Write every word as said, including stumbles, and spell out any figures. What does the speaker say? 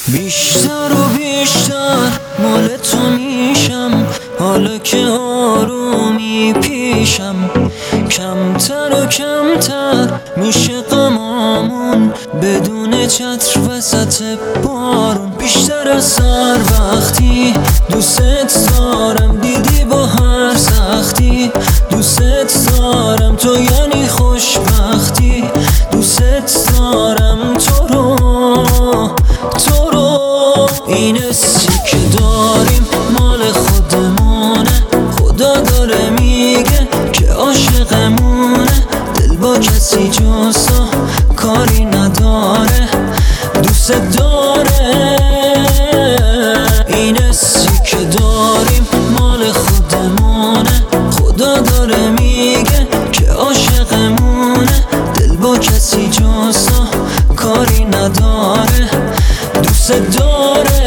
بیشتر و بیشتر مال تو میشم، حالا که آرومی پیشم. کمتر و کمتر میشه غمامون بدون چتر وسط بارون. بیشتر از سر وقتی دوست دارم، دیدی با هر سختی دوست دارم. تو یعنی خوشبختی، دوست دارم تو رو تو رو. این حسی که داریم مال خودمونه، خدا داره میگه که عاشقمونه. دل با کسی جز تو کاری نداره، دوست داره. این حسی که داریم مال خودمونه، خدا داره میگه که عاشقمونه. دل با کسی جز تو کاری نداره، دوست داره.